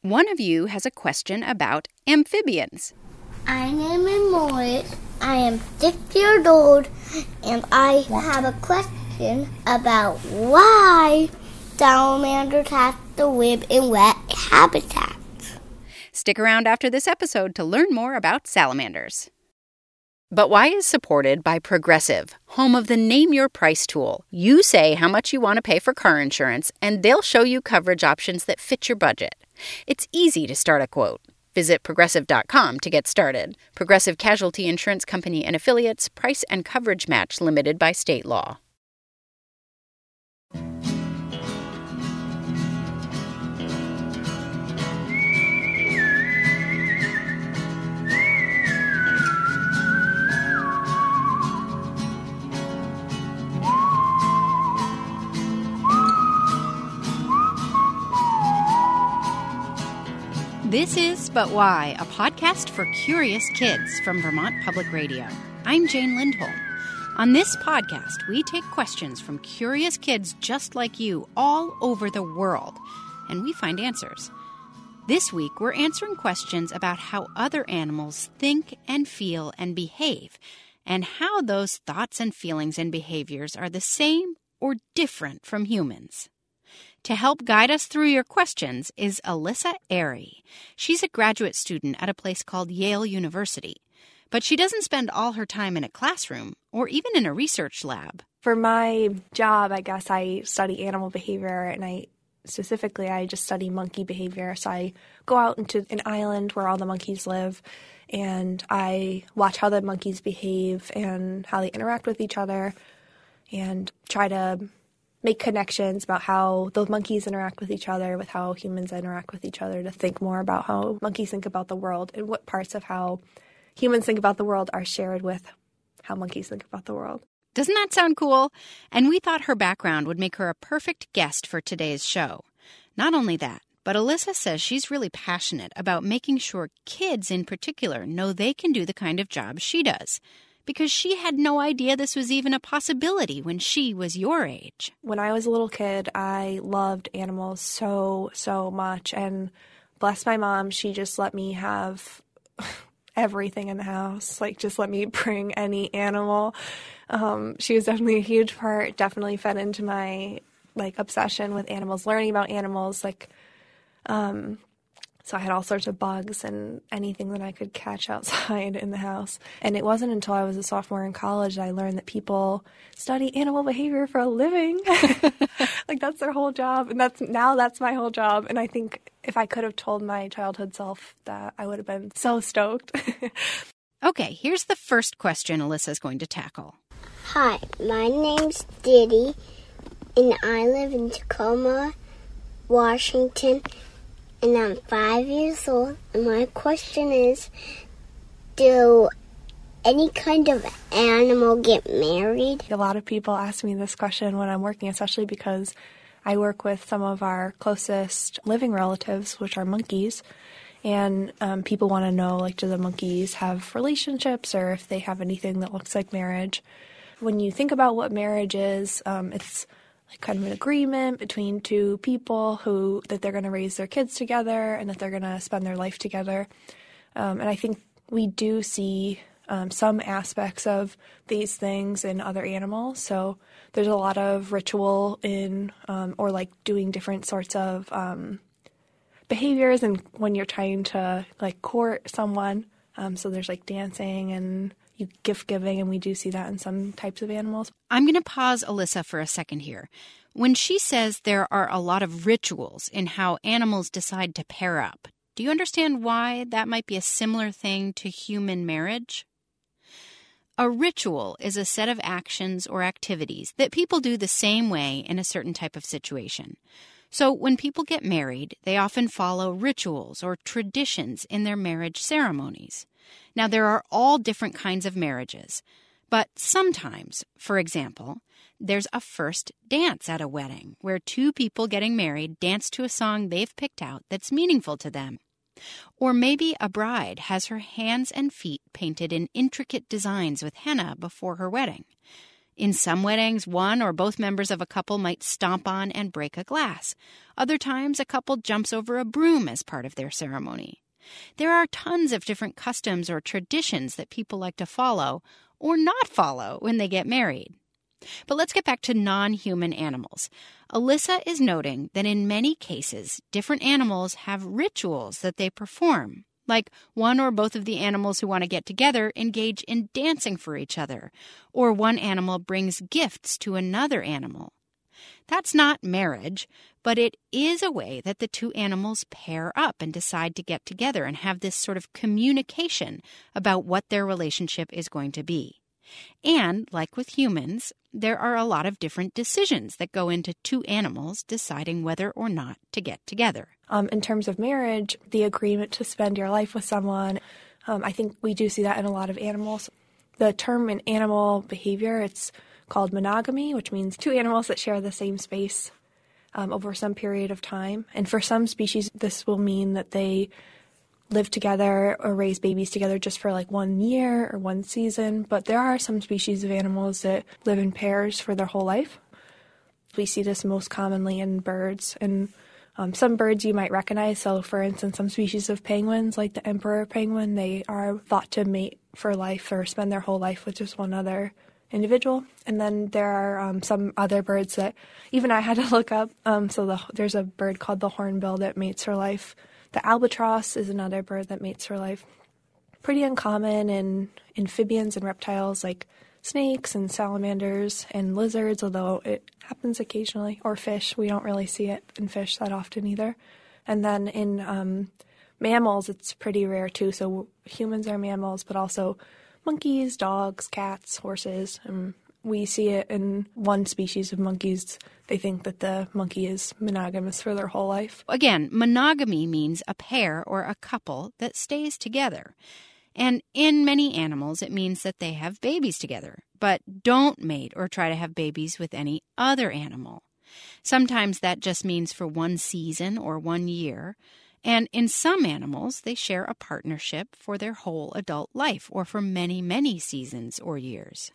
One of you has a question about amphibians. My name is Morris. I am 6 years old, and I have a question about why salamanders have to live in wet habitats. Stick around after this episode to learn more about salamanders. But Why is supported by Progressive, home of the Name Your Price tool. You say how much you want to pay for car insurance, and they'll show you coverage options that fit your budget. It's easy to start a quote. Visit Progressive.com to get started. Progressive Casualty Insurance Company and Affiliates. Price and coverage match limited by state law. This is But Why, a podcast for curious kids from Vermont Public Radio. I'm Jane Lindholm. On this podcast, we take questions from curious kids just like you all over the world, and we find answers. This week, we're answering questions about how other animals think and feel and behave, and how those thoughts and feelings and behaviors are the same or different from humans. To help guide us through your questions is Alyssa Airy. She's a graduate student at a place called Yale University, but she doesn't spend all her time in a classroom or even in a research lab. For my job, I guess I study animal behavior, and I just study monkey behavior. So I go out into an island where all the monkeys live, and I watch how the monkeys behave and how they interact with each other and try to make connections about how those monkeys interact with each other, with how humans interact with each other, to think more about how monkeys think about the world and what parts of how humans think about the world are shared with how monkeys think about the world. Doesn't that sound cool? And we thought her background would make her a perfect guest for today's show. Not only that, but Alyssa says she's really passionate about making sure kids in particular know they can do the kind of job she does, because she had no idea this was even a possibility when she was your age. When I was a little kid, I loved animals so much. And bless my mom, she just let me have everything in the house. Like, just let me bring any animal. She was definitely a huge part, definitely fed into my, obsession with animals, learning about animals, so I had all sorts of bugs and anything that I could catch outside in the house. And it wasn't until I was a sophomore in college that I learned that people study animal behavior for a living. That's their whole job. And that's my whole job. And I think if I could have told my childhood self that, I would have been so stoked. Okay, here's the first question Alyssa's going to tackle. Hi, my name's Diddy, and I live in Tacoma, Washington, and I'm 5 years old, and my question is, do any kind of animal get married? A lot of people ask me this question when I'm working, especially because I work with some of our closest living relatives, which are monkeys, and people want to know, do the monkeys have relationships or if they have anything that looks like marriage. When you think about what marriage is, it's kind of an agreement between two people that they're going to raise their kids together and that they're going to spend their life together. And I think we do see some aspects of these things in other animals. So there's a lot of ritual in doing different sorts of behaviors and when you're trying to court someone. So there's dancing and gift giving, and we do see that in some types of animals. I'm going to pause Alyssa for a second here. When she says there are a lot of rituals in how animals decide to pair up, do you understand why that might be a similar thing to human marriage? A ritual is a set of actions or activities that people do the same way in a certain type of situation. So when people get married, they often follow rituals or traditions in their marriage ceremonies. Now, there are all different kinds of marriages, but sometimes, for example, there's a first dance at a wedding where two people getting married dance to a song they've picked out that's meaningful to them. Or maybe a bride has her hands and feet painted in intricate designs with henna before her wedding. In some weddings, one or both members of a couple might stomp on and break a glass. Other times, a couple jumps over a broom as part of their ceremony. There are tons of different customs or traditions that people like to follow or not follow when they get married. But let's get back to non-human animals. Alyssa is noting that in many cases, different animals have rituals that they perform. Like one or both of the animals who want to get together engage in dancing for each other, or one animal brings gifts to another animal. That's not marriage, but it is a way that the two animals pair up and decide to get together and have this sort of communication about what their relationship is going to be. And, like with humans, there are a lot of different decisions that go into two animals deciding whether or not to get together. In terms of marriage, the agreement to spend your life with someone, I think we do see that in a lot of animals. The term in animal behavior, it's called monogamy, which means two animals that share the same space over some period of time. And for some species, this will mean that they live together or raise babies together just for like 1 year or 1 season. But there are some species of animals that live in pairs for their whole life. We see this most commonly in birds. And some birds you might recognize. So, for instance, some species of penguins, like the emperor penguin, they are thought to mate for life or spend their whole life with just one other individual. And then there are some other birds that even I had to look up. There's a bird called the hornbill that mates for life. The albatross is another bird that mates for life. Pretty uncommon in amphibians and reptiles like snakes and salamanders and lizards, although it happens occasionally. Or fish. We don't really see it in fish that often either. And then in mammals, it's pretty rare too. So humans are mammals, but also monkeys, dogs, cats, horses. We see it in one species of monkeys. They think that the monkey is monogamous for their whole life. Again, monogamy means a pair or a couple that stays together. And in many animals, it means that they have babies together, but don't mate or try to have babies with any other animal. Sometimes that just means for 1 season or 1 year. And in some animals, they share a partnership for their whole adult life or for many, many seasons or years.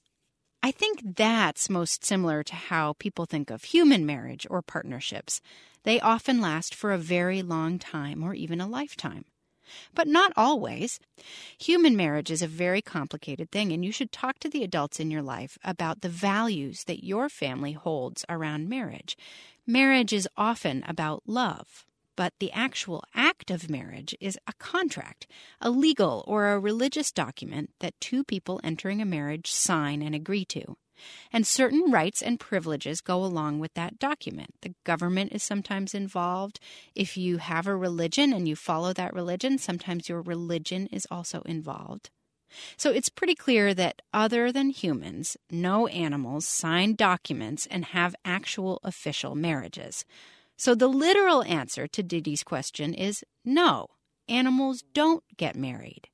I think that's most similar to how people think of human marriage or partnerships. They often last for a very long time or even a lifetime. But not always. Human marriage is a very complicated thing, and you should talk to the adults in your life about the values that your family holds around marriage. Marriage is often about love. But the actual act of marriage is a contract, a legal or a religious document that two people entering a marriage sign and agree to. And certain rights and privileges go along with that document. The government is sometimes involved. If you have a religion and you follow that religion, sometimes your religion is also involved. So it's pretty clear that other than humans, no animals sign documents and have actual official marriages. So the literal answer to Didi's question is no, animals don't get married.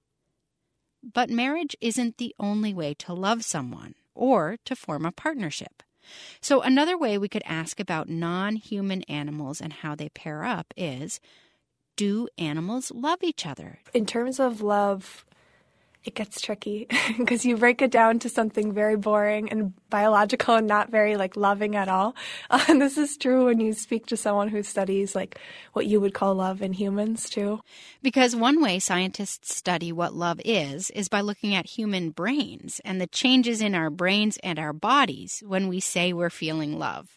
But marriage isn't the only way to love someone or to form a partnership. So another way we could ask about non-human animals and how they pair up is, do animals love each other? In terms of love, it gets tricky because you break it down to something very boring and biological and not very loving at all. And this is true when you speak to someone who studies what you would call love in humans too. Because one way scientists study what love is by looking at human brains and the changes in our brains and our bodies when we say we're feeling love.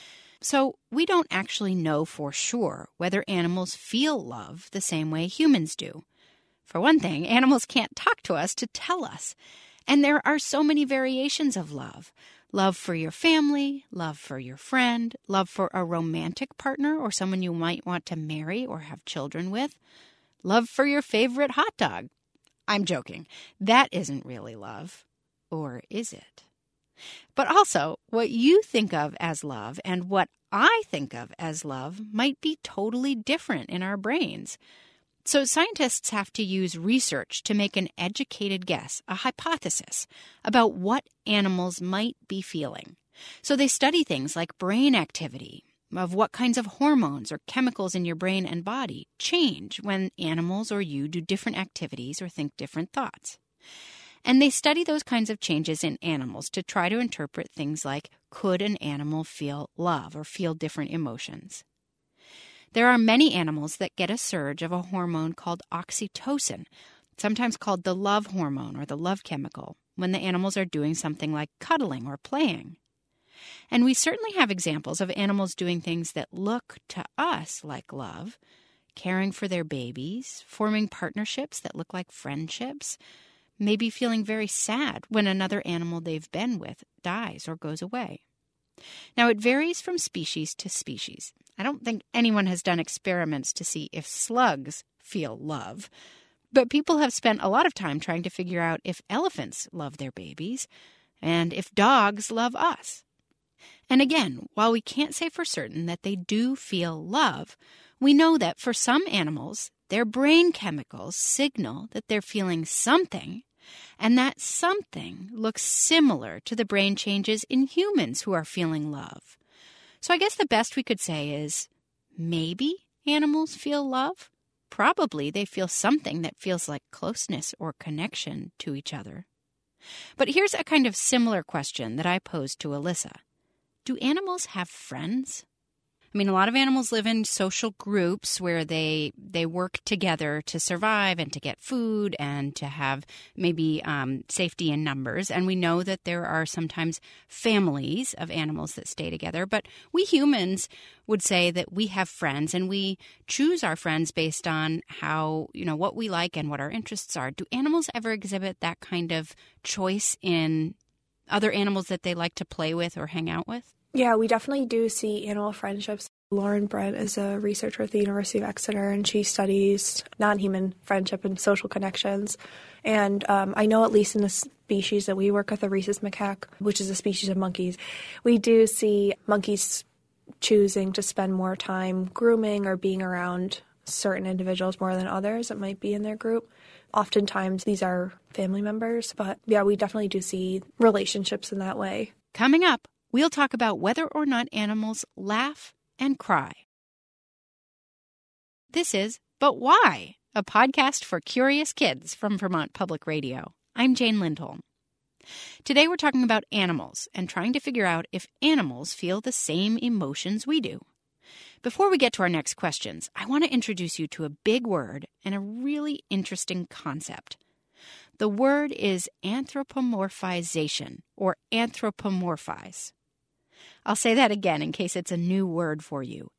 So we don't actually know for sure whether animals feel love the same way humans do. For one thing, animals can't talk to us to tell us. And there are so many variations of love. Love for your family, love for your friend, love for a romantic partner or someone you might want to marry or have children with, love for your favorite hot dog. I'm joking. That isn't really love. Or is it? But also, what you think of as love and what I think of as love might be totally different in our brains. So scientists have to use research to make an educated guess, a hypothesis, about what animals might be feeling. So they study things like brain activity, of what kinds of hormones or chemicals in your brain and body change when animals or you do different activities or think different thoughts. And they study those kinds of changes in animals to try to interpret things like, could an animal feel love or feel different emotions? There are many animals that get a surge of a hormone called oxytocin, sometimes called the love hormone or the love chemical, when the animals are doing something like cuddling or playing. And we certainly have examples of animals doing things that look to us like love, caring for their babies, forming partnerships that look like friendships, maybe feeling very sad when another animal they've been with dies or goes away. Now, it varies from species to species. I don't think anyone has done experiments to see if slugs feel love, but people have spent a lot of time trying to figure out if elephants love their babies and if dogs love us. And again, while we can't say for certain that they do feel love, we know that for some animals, their brain chemicals signal that they're feeling something, and that something looks similar to the brain changes in humans who are feeling love. So I guess the best we could say is, maybe animals feel love. Probably they feel something that feels like closeness or connection to each other. But here's a kind of similar question that I posed to Alyssa. Do animals have friends? I mean, a lot of animals live in social groups where they work together to survive and to get food and to have maybe safety in numbers. And we know that there are sometimes families of animals that stay together. But we humans would say that we have friends, and we choose our friends based on how, what we like and what our interests are. Do animals ever exhibit that kind of choice in other animals that they like to play with or hang out with? Yeah, we definitely do see animal friendships. Lauren Brent is a researcher at the University of Exeter, and she studies non-human friendship and social connections. And I know at least in the species that we work with, the rhesus macaque, which is a species of monkeys, we do see monkeys choosing to spend more time grooming or being around certain individuals more than others that might be in their group. Oftentimes these are family members, but yeah, we definitely do see relationships in that way. Coming up, we'll talk about whether or not animals laugh and cry. This is But Why? A podcast for curious kids from Vermont Public Radio. I'm Jane Lindholm. Today we're talking about animals and trying to figure out if animals feel the same emotions we do. Before we get to our next questions, I want to introduce you to a big word and a really interesting concept. The word is anthropomorphization, or anthropomorphize. I'll say that again in case it's a new word for you.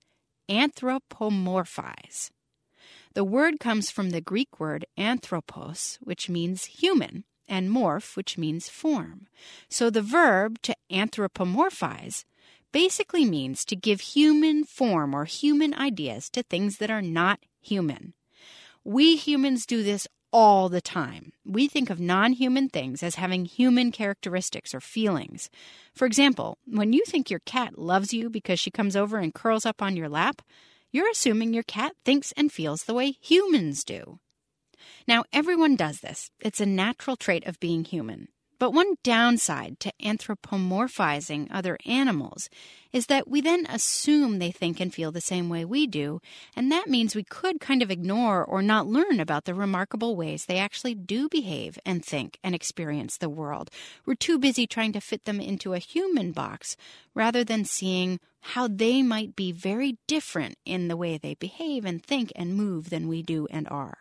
Anthropomorphize. The word comes from the Greek word anthropos, which means human, and morph, which means form. So the verb to anthropomorphize basically means to give human form or human ideas to things that are not human. We humans do this all the time. We think of non-human things as having human characteristics or feelings. For example, when you think your cat loves you because she comes over and curls up on your lap, you're assuming your cat thinks and feels the way humans do. Now, everyone does this. It's a natural trait of being human. But one downside to anthropomorphizing other animals is that we then assume they think and feel the same way we do, and that means we could kind of ignore or not learn about the remarkable ways they actually do behave and think and experience the world. We're too busy trying to fit them into a human box rather than seeing how they might be very different in the way they behave and think and move than we do and are.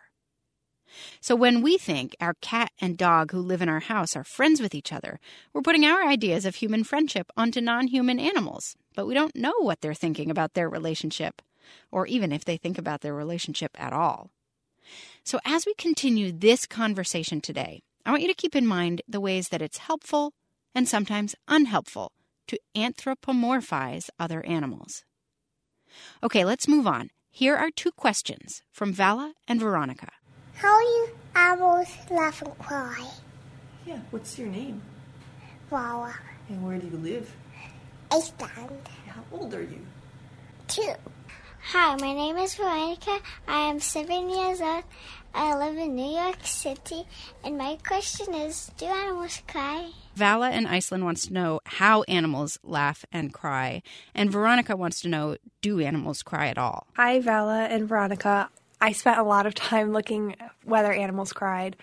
So when we think our cat and dog who live in our house are friends with each other, we're putting our ideas of human friendship onto non-human animals, but we don't know what they're thinking about their relationship, or even if they think about their relationship at all. So as we continue this conversation today, I want you to keep in mind the ways that it's helpful and sometimes unhelpful to anthropomorphize other animals. Okay, let's move on. Here are two questions from Vala and Veronica. How do you animals laugh and cry? Yeah, what's your name? Vala. And where do you live? Iceland. How old are you? 2. Hi, my name is Veronica. I am 7 years old. I live in New York City. And my question is, do animals cry? Vala in Iceland wants to know how animals laugh and cry. And Veronica wants to know, do animals cry at all? Hi, Vala and Veronica. I spent a lot of time looking whether animals cried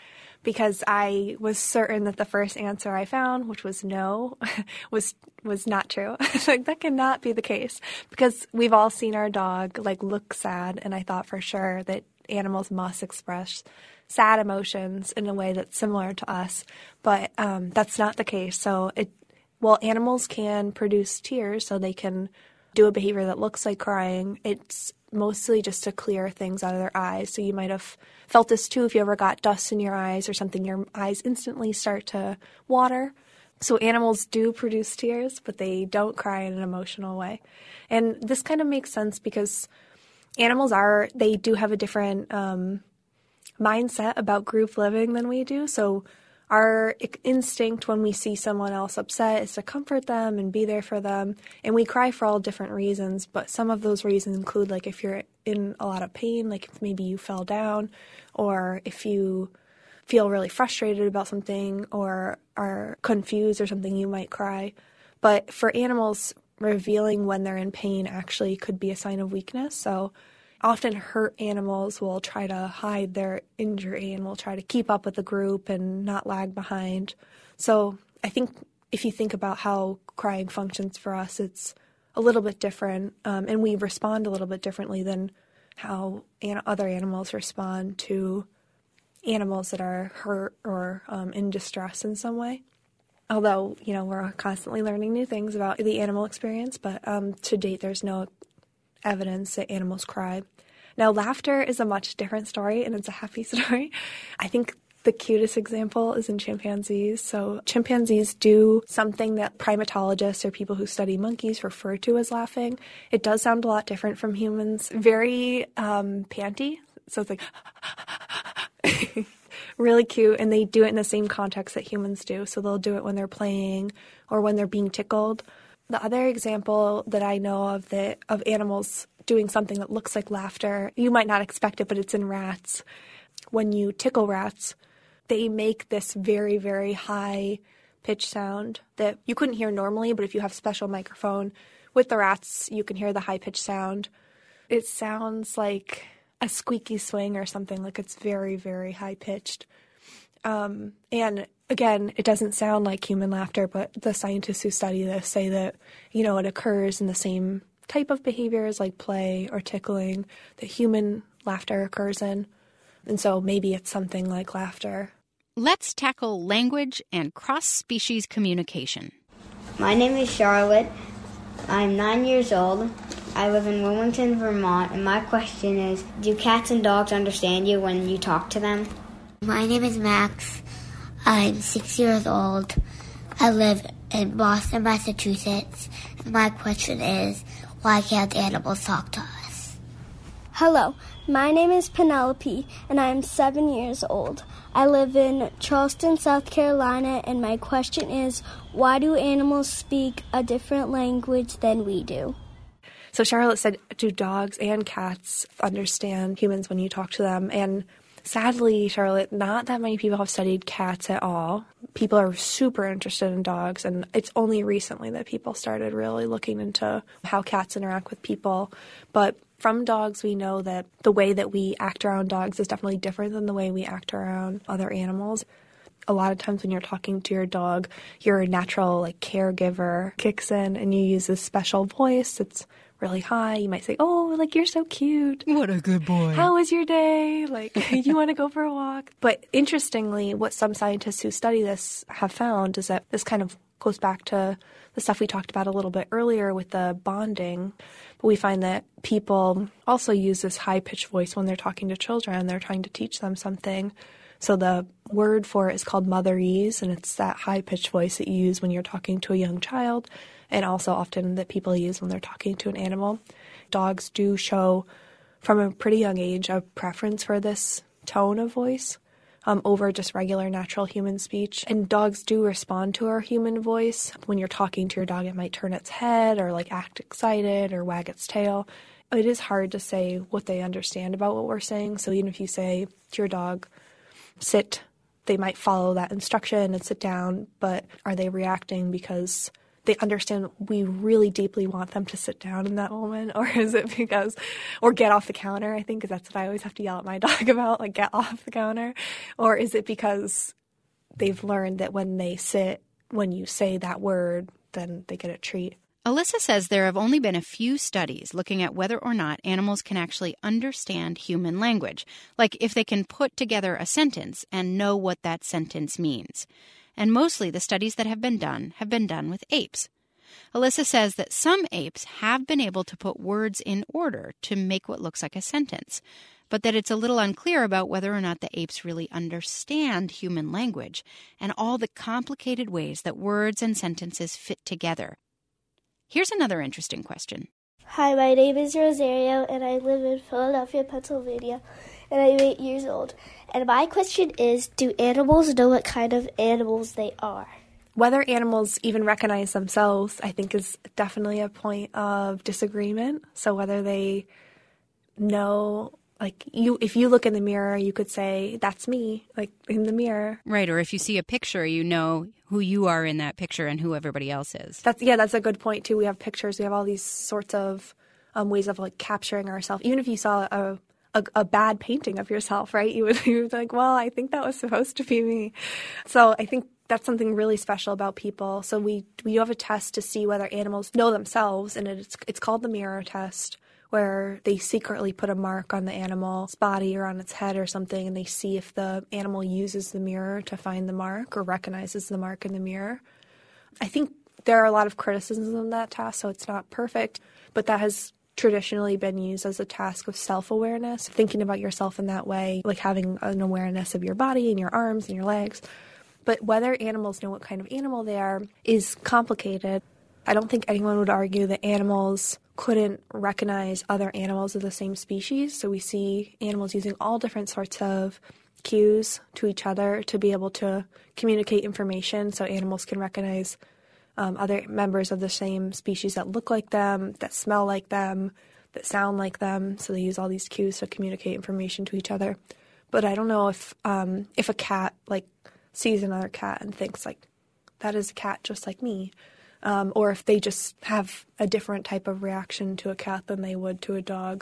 because I was certain that the first answer I found, which was no, was not true. Like, that cannot be the case, because we've all seen our dog like look sad, and I thought for sure that animals must express sad emotions in a way that's similar to us, but that's not the case. So animals can produce tears, so they can do a behavior that looks like crying. It's mostly just to clear things out of their eyes. So you might have felt this too if you ever got dust in your eyes or something. Your eyes instantly start to water. So animals do produce tears, but they don't cry in an emotional way. And this kind of makes sense because animals they do have a different mindset about group living than we do. So our instinct when we see someone else upset is to comfort them and be there for them. And we cry for all different reasons, but some of those reasons include, like, if you're in a lot of pain, like if maybe you fell down, or if you feel really frustrated about something or are confused or something, you might cry. But for animals, revealing when they're in pain actually could be a sign of weakness. So often hurt animals will try to hide their injury and will try to keep up with the group and not lag behind. So I think if you think about how crying functions for us, it's a little bit different, and we respond a little bit differently than how other animals respond to animals that are hurt or in distress in some way. Although, we're constantly learning new things about the animal experience, but to date there's no evidence that animals cry. Now, laughter is a much different story, and it's a happy story. I think the cutest example is in chimpanzees. So chimpanzees do something that primatologists or people who study monkeys refer to as laughing. It does sound a lot different from humans. Very panty. So it's like really cute, and they do it in the same context that humans do. So they'll do it when they're playing or when they're being tickled. The other example that I know of animals doing something that looks like laughter, you might not expect it, but it's in rats. When you tickle rats, they make this very, very high pitch sound that you couldn't hear normally, but if you have a special microphone with the rats, you can hear the high pitch sound. It sounds like a squeaky swing or something, like it's very, very high pitched. And again, it doesn't sound like human laughter, but the scientists who study this say that, it occurs in the same type of behaviors like play or tickling that human laughter occurs in. And so maybe it's something like laughter. Let's tackle language and cross-species communication. My name is Charlotte. I'm 9 years old. I live in Wilmington, Vermont, and my question is, do cats and dogs understand you when you talk to them? My name is Max. I'm 6 years old. I live in Boston, Massachusetts. And my question is, why can't animals talk to us? Hello, my name is Penelope, and I am 7 years old. I live in Charleston, South Carolina, and my question is, why do animals speak a different language than we do? So Charlotte said, do dogs and cats understand humans when you talk to them? And sadly, Charlotte, not that many people have studied cats at all. People are super interested in dogs, and it's only recently that people started really looking into how cats interact with people. But from dogs, we know that the way that we act around dogs is definitely different than the way we act around other animals. A lot of times when you're talking to your dog, your natural caregiver kicks in, and you use this special voice that's really high. You might say, oh, you're so cute. What a good boy. How was your day? You want to go for a walk? But interestingly, what some scientists who study this have found is that this kind of goes back to the stuff we talked about a little bit earlier with the bonding. But we find that people also use this high-pitched voice when they're talking to children. They're trying to teach them something. So the word for it is called motherese, and it's that high-pitched voice that you use when you're talking to a young child, and also often that people use when they're talking to an animal. Dogs do show, from a pretty young age, a preference for this tone of voice over just regular natural human speech. And dogs do respond to our human voice. When you're talking to your dog, it might turn its head or act excited or wag its tail. It is hard to say what they understand about what we're saying. So even if you say to your dog, sit, they might follow that instruction and sit down, but are they reacting because they understand we really deeply want them to sit down in that moment? Or is it because, or get off the counter, I think, because that's what I always have to yell at my dog about, like, get off the counter. Or is it because they've learned that when they sit, when you say that word, then they get a treat? Alyssa says there have only been a few studies looking at whether or not animals can actually understand human language, like if they can put together a sentence and know what that sentence means. And mostly the studies that have been done with apes. Alyssa says that some apes have been able to put words in order to make what looks like a sentence, but that it's a little unclear about whether or not the apes really understand human language and all the complicated ways that words and sentences fit together. Here's another interesting question. Hi, my name is Rosario, and I live in Philadelphia, Pennsylvania, and I'm 8 years old. And my question is, do animals know what kind of animals they are? Whether animals even recognize themselves, I think, is definitely a point of disagreement. So whether they know, like, if you look in the mirror, you could say, that's me, like, in the mirror. Right, or if you see a picture, you know who you are in that picture and who everybody else is. That's a good point, too. We have pictures. We have all these sorts of ways of, like, capturing ourselves. Even if you saw a bad painting of yourself, right, you would be like, well, I think that was supposed to be me. So I think that's something really special about people. So we have a test to see whether animals know themselves, and it's called the mirror test, where they secretly put a mark on the animal's body or on its head or something, and they see if the animal uses the mirror to find the mark or recognizes the mark in the mirror. I think there are a lot of criticisms of that task, so it's not perfect, but that has traditionally been used as a task of self-awareness, thinking about yourself in that way, like having an awareness of your body and your arms and your legs. But whether animals know what kind of animal they are is complicated. I don't think anyone would argue that animals couldn't recognize other animals of the same species. So we see animals using all different sorts of cues to each other to be able to communicate information. So animals can recognize other members of the same species that look like them, that smell like them, that sound like them. So they use all these cues to communicate information to each other. But I don't know if a cat, like, sees another cat and thinks, like, that is a cat just like me. Or if they just have a different type of reaction to a cat than they would to a dog,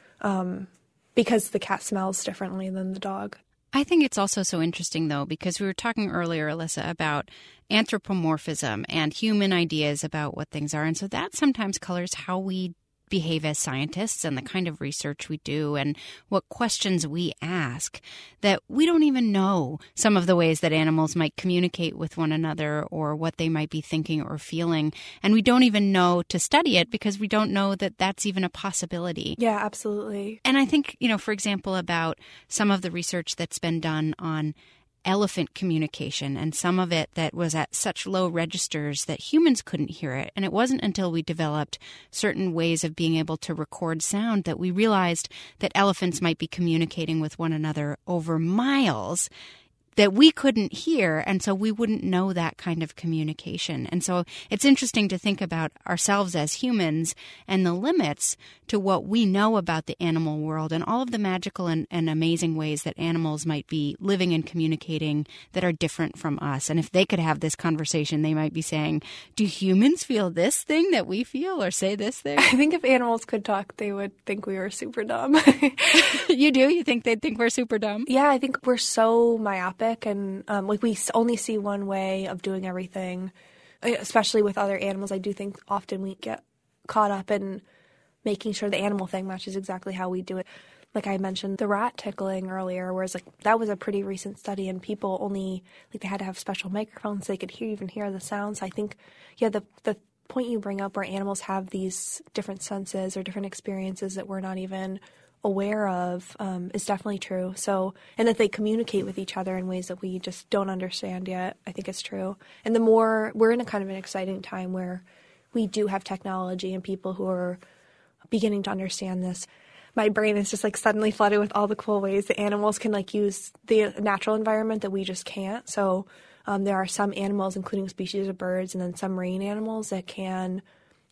because the cat smells differently than the dog. I think it's also so interesting, though, because we were talking earlier, Alyssa, about anthropomorphism and human ideas about what things are. And so that sometimes colors how we behave as scientists and the kind of research we do and what questions we ask, that we don't even know some of the ways that animals might communicate with one another or what they might be thinking or feeling. And we don't even know to study it because we don't know that that's even a possibility. Yeah, absolutely. And I think, for example, about some of the research that's been done on elephant communication, and some of it that was at such low registers that humans couldn't hear it. And it wasn't until we developed certain ways of being able to record sound that we realized that elephants might be communicating with one another over miles that we couldn't hear, and so we wouldn't know that kind of communication. And so it's interesting to think about ourselves as humans and the limits to what we know about the animal world and all of the magical and amazing ways that animals might be living and communicating that are different from us. And if they could have this conversation, they might be saying, do humans feel this thing that we feel or say this thing? I think if animals could talk, they would think we were super dumb. You do? You think they'd think we're super dumb? Yeah, I think we're so myopic. And we only see one way of doing everything, especially with other animals. I do think often we get caught up in making sure the animal thing matches exactly how we do it. Like I mentioned the rat tickling earlier, whereas like that was a pretty recent study, and people only, like, they had to have special microphones so they could even hear the sounds. I think, yeah, the point you bring up where animals have these different senses or different experiences that we're not even aware of is definitely true. So, and that they communicate with each other in ways that we just don't understand yet, I think it's true. And the more, we're in a kind of an exciting time where we do have technology and people who are beginning to understand this. My brain is just like suddenly flooded with all the cool ways that animals can like use the natural environment that we just can't. So there are some animals, including species of birds and then some marine animals, that can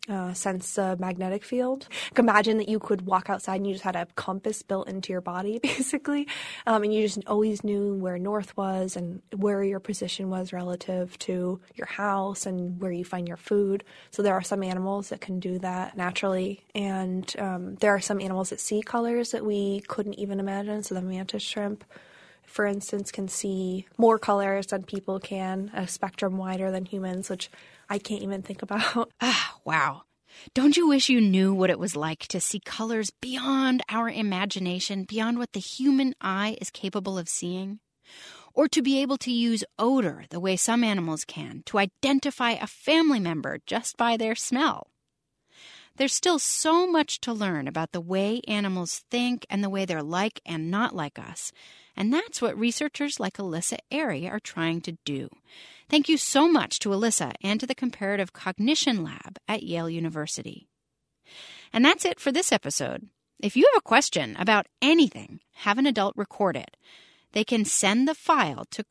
sense the magnetic field. Imagine that you could walk outside and you just had a compass built into your body, basically, and you just always knew where north was and where your position was relative to your house and where you find your food. So there are some animals that can do that naturally, and there are some animals that see colors that we couldn't even imagine. So the mantis shrimp, for instance, can see more colors than people can, a spectrum wider than humans, which I can't even think about. Wow. Don't you wish you knew what it was like to see colors beyond our imagination, beyond what the human eye is capable of seeing? Or to be able to use odor the way some animals can, to identify a family member just by their smell? There's still so much to learn about the way animals think and the way they're like and not like us. And that's what researchers like Alyssa Airy are trying to do. Thank you so much to Alyssa and to the Comparative Cognition Lab at Yale University. And that's it for this episode. If you have a question about anything, have an adult record it. They can send the file to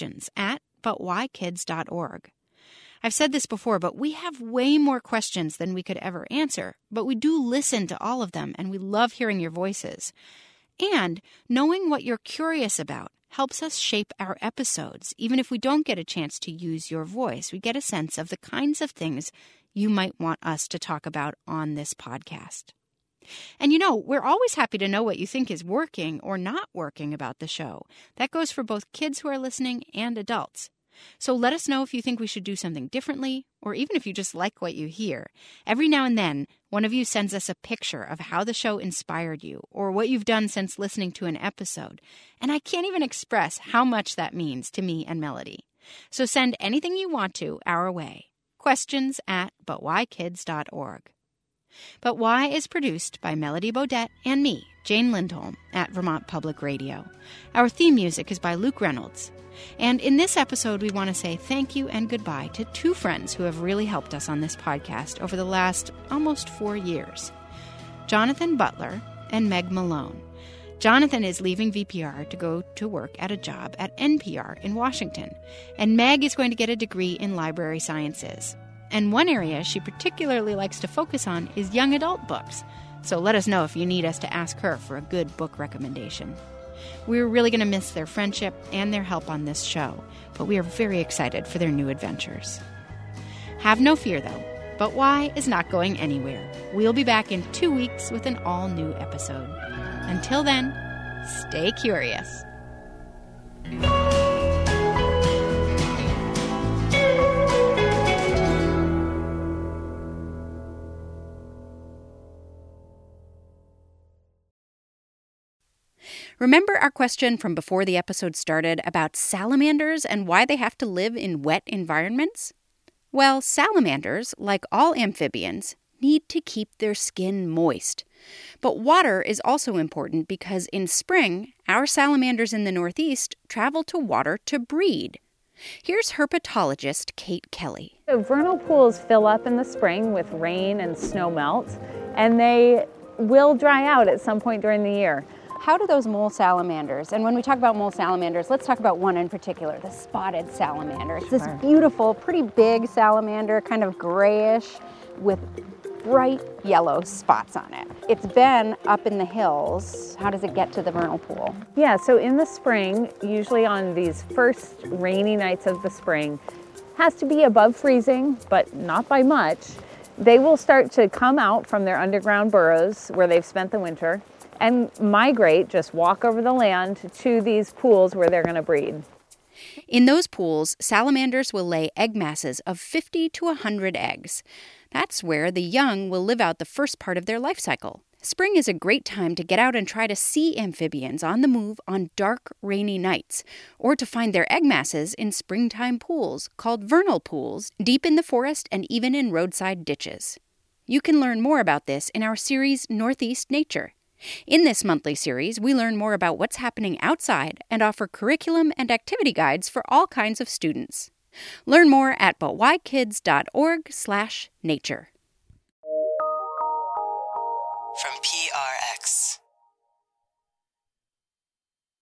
questions@butwhykids.org. I've said this before, but we have way more questions than we could ever answer. But we do listen to all of them, and we love hearing your voices. And knowing what you're curious about helps us shape our episodes. Even if we don't get a chance to use your voice, we get a sense of the kinds of things you might want us to talk about on this podcast. And we're always happy to know what you think is working or not working about the show. That goes for both kids who are listening and adults. So let us know if you think we should do something differently, or even if you just like what you hear. Every now and then, one of you sends us a picture of how the show inspired you, or what you've done since listening to an episode. And I can't even express how much that means to me and Melody. So send anything you want to our way. Questions@butwhykids.org. But Why is produced by Melody Bodette and me, Jane Lindholm, at Vermont Public Radio. Our theme music is by Luke Reynolds. And in this episode, we want to say thank you and goodbye to two friends who have really helped us on this podcast over the last almost 4 years. Jonathan Butler and Meg Malone. Jonathan is leaving VPR to go to work at a job at NPR in Washington, and Meg is going to get a degree in library sciences. And one area she particularly likes to focus on is young adult books, so let us know if you need us to ask her for a good book recommendation. We're really going to miss their friendship and their help on this show, but we are very excited for their new adventures. Have no fear, though. But Why is not going anywhere. We'll be back in 2 weeks with an all-new episode. Until then, stay curious. Remember our question from before the episode started about salamanders and why they have to live in wet environments? Well, salamanders, like all amphibians, need to keep their skin moist. But water is also important because in spring, our salamanders in the Northeast travel to water to breed. Here's herpetologist Kate Kelly. So vernal pools fill up in the spring with rain and snow melt, and they will dry out at some point during the year. How do those mole salamanders, and when we talk about mole salamanders, let's talk about one in particular, the spotted salamander. It's this beautiful, pretty big salamander, kind of grayish with bright yellow spots on it. It's been up in the hills. How does it get to the vernal pool? Yeah, so in the spring, usually on these first rainy nights of the spring, has to be above freezing, but not by much. They will start to come out from their underground burrows where they've spent the winter and migrate, just walk over the land to these pools where they're going to breed. In those pools, salamanders will lay egg masses of 50 to 100 eggs. That's where the young will live out the first part of their life cycle. Spring is a great time to get out and try to see amphibians on the move on dark, rainy nights, or to find their egg masses in springtime pools called vernal pools, deep in the forest and even in roadside ditches. You can learn more about this in our series Northeast Nature. In this monthly series, we learn more about what's happening outside and offer curriculum and activity guides for all kinds of students. Learn more at butwhykids.org/nature. From PRX.